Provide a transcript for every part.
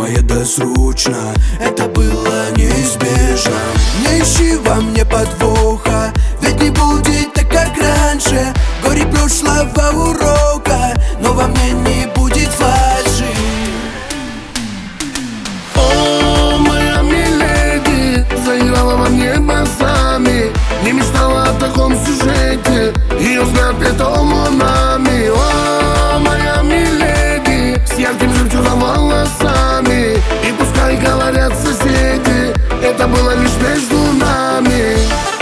моя досрочно, это было неизбежно. Не ищи во мне подвоха, ведь не будет так, как раньше. Горе прошлого урока, но во мне не будет фальши. О, моя миледи, заиграла во мне басами. Не мечтала о таком сюжете, ее взгляд летал нами. О, моя миледи, с ярким жемчужным волосами. И пускай говорят соседи, это было лишь между нами.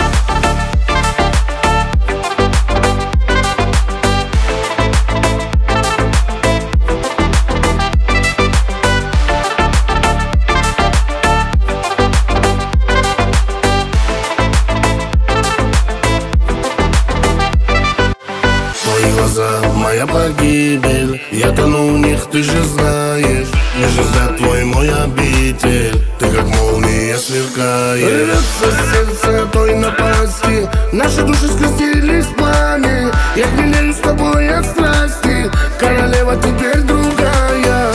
Моя погибель, я тону в них, ты же знаешь. Нежный взгляд твой мой обитель, ты как молния сверкаешь. Рвется сердце той напасти, наши души скрестились в пламя. Я хмелею с тобой от страсти, королева теперь другая.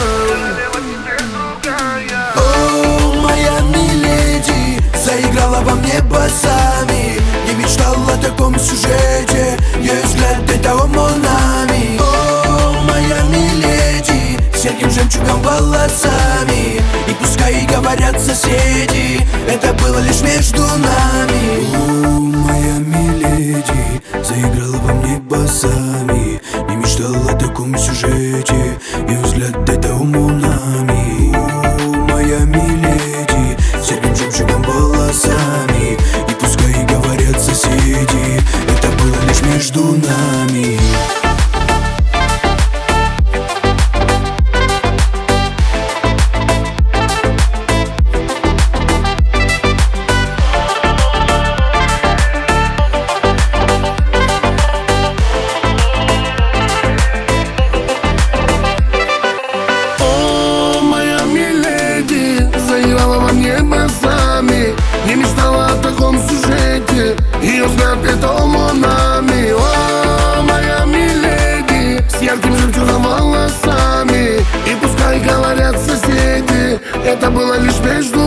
О, моя миледи, заиграла во мне басами. Не мечтал о таком сюжете, ее взгляд это нами. О, моя миледи, с ярким жемчугом волосами. И пускай говорят соседи, это было лишь между нами. О, моя миледи, заиграла во мне басами. Не мечтал о таком сюжете, ее взгляд это нами. О, моя миледи, с ярким жемчугом волосами. И пускай говорят соседи, это было лишь между нами. Не мечтала о таком сюжете, ее взгляд летал нами. О, моя миледи, с ярким жемчужным волосами. И пускай говорят соседи, это было лишь между